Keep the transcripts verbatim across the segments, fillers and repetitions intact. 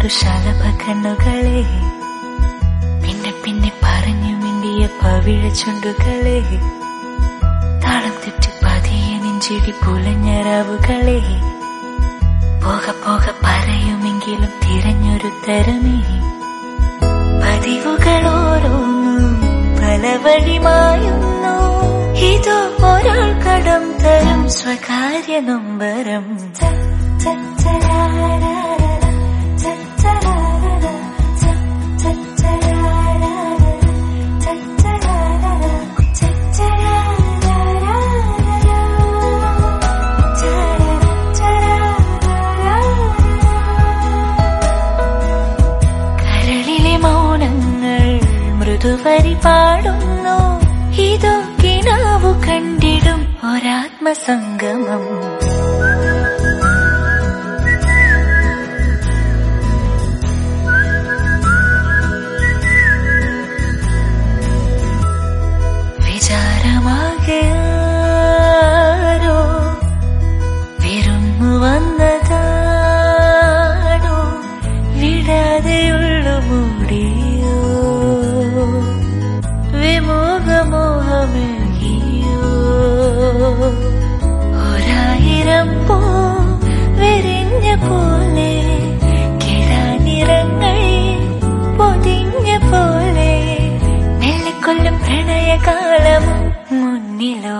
കുശാലഭ കണ്ണുകളെ, പിന്നെ പിന്നെ പറഞ്ഞു മിണ്ടിയ പവിഴ ചുണ്ടുകളെ, താളം തെറ്റി പതിയെ നെഞ്ചിടി പുലഞ്ഞ രാവുകളെ, പോക പോക പറയുമെങ്കിലും തിരഞ്ഞൊരു തരമേ, പതിവുകളോരോന്നും പല വഴിമായുന്നു, ഇതോ ഒരാൾ കടം തരും സ്വകാര്യ നൊമ്പരം. കരളിലെ മൗനങ്ങൾ മൃദുവരി പാടുന്നു, ഇതോ കിനാവു കണ്ടിടും ഒരാത്മസംഗമം. വിചാരമാകെയാരോ വിരുന്നു വന്നതാണോ, വിടാതെയുള്ളു മൂടിയോ വിമോഹമോഹമേകിയോ, ഒരായിരം പൂ വിരിഞ്ഞ പോലെ, കിടാനിറങ്ങൾ പൊതിഞ്ഞ പോലെ, നെല്ലിക്കൊല്ലും പ്രണയകാലവും മുന്നിലോ.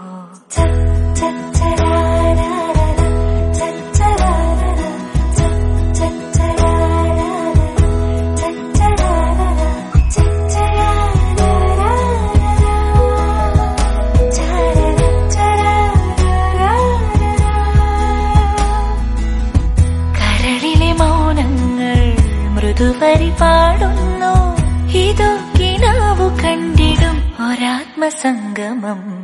കരളിലെ മൗനങ്ങൾ മൃദുവരി പാടുന്നു, ഇതോ കിനാവു കണ്ടിടും ഒരാത്മസംഗമം.